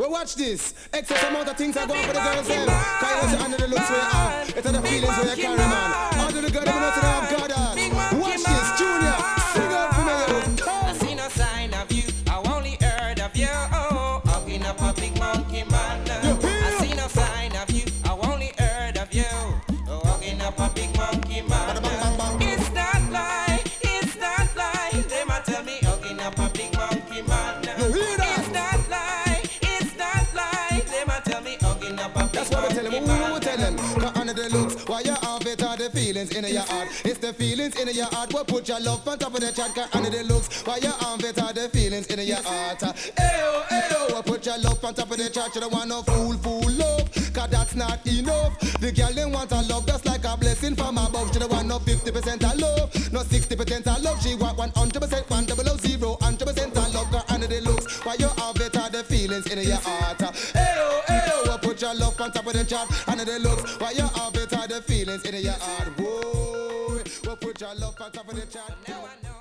Well, watch this. Excess amount of things are going for the girls them. Cause you under the looks where you have. It's the feelings where you carry, man. Under the girl, I'm not to have God. Watch this, Junior. Sing out for me, yo. I see no sign of you. I only heard of you. Hugging up a big monkey man. I see no sign of you. I only heard of you. Hugging up a big monkey man. It's not lie. It's not lie. They might tell me hugging up a big monkey man. It's not lie. It's not lie. They might tell me hugging up a big monkey man. That's what we tell them. Who tell them? Cause under the looks, why you have it are the feelings in your heart. It's the feelings in your heart. What put your love on top of the chat. Cause under the looks, why you have it are the feelings in your heart. Ayo, ayo, what put your love on top of the chat. You don't want no fool love. Cause that's not enough. The girl they want a love just like a blessing from above. She don't want no 50% of love, no 60% of love. She want 100%, 100% of love. Cause under the looks, why you have it are the feelings in your heart. Ayo, ayo, what put your love on top of the chat. Under the looks, why you have it are the feelings in your heart. Whoa, what put your love on top of the chat.